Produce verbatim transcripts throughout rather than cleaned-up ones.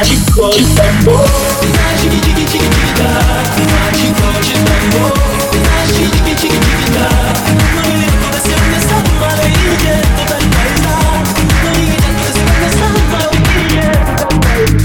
mágico de tambor, chiqui chiqui chiqui chiquita, mágico de tambor, chiqui chiqui chiqui chiquita. No me dejo de ser de esa maravilla, total paisa. No me dejo de ser de esa maravilla, total paisa.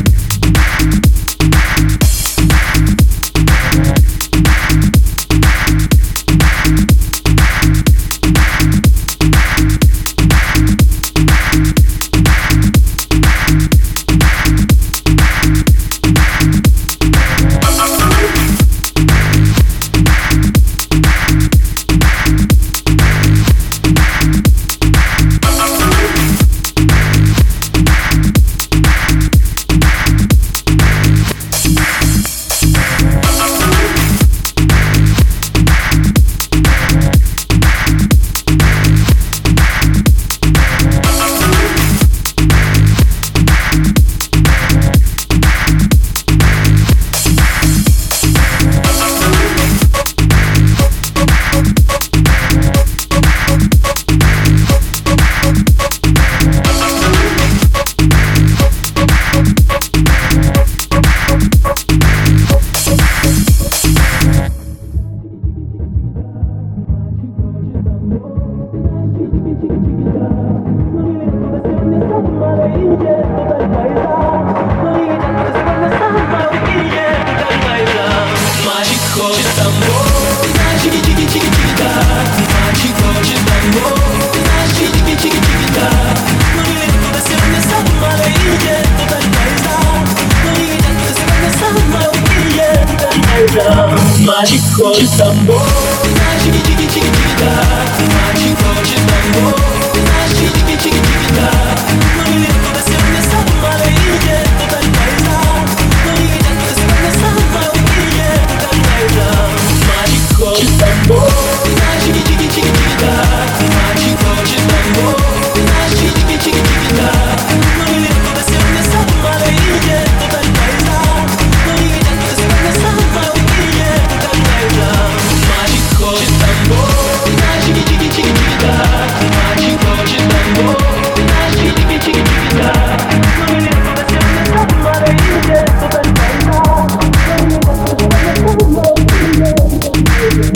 Mágico de tambor, chiqui chiqui chiquitita, mágico de tambor, chiqui chiqui chiquitita. No me dejo de ser de esa maravilla, total paisa. No me dejo de ser de esa maravilla, total paisa. Mágico de tambor, chiqui chiqui chiquitita, mágico de tambor, chiqui chiqui chiquitita. No me dejo de ser de esa maravilla, total paisa. No me dejo de ser de esa maravilla, total paisa. Mágico de tambor, chiqui chiqui chiquitita, mágico de tambor, chiqui chiqui chiquitita. No me dejo de ser de esa maravilla, total paisa. No me dejo de ser de esa maravilla, total paisa.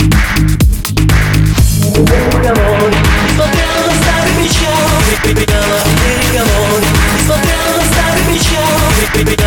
Ой, amor, смотря на старый печал, припрягала, берег, amor, смотря на старый печал, припрягала.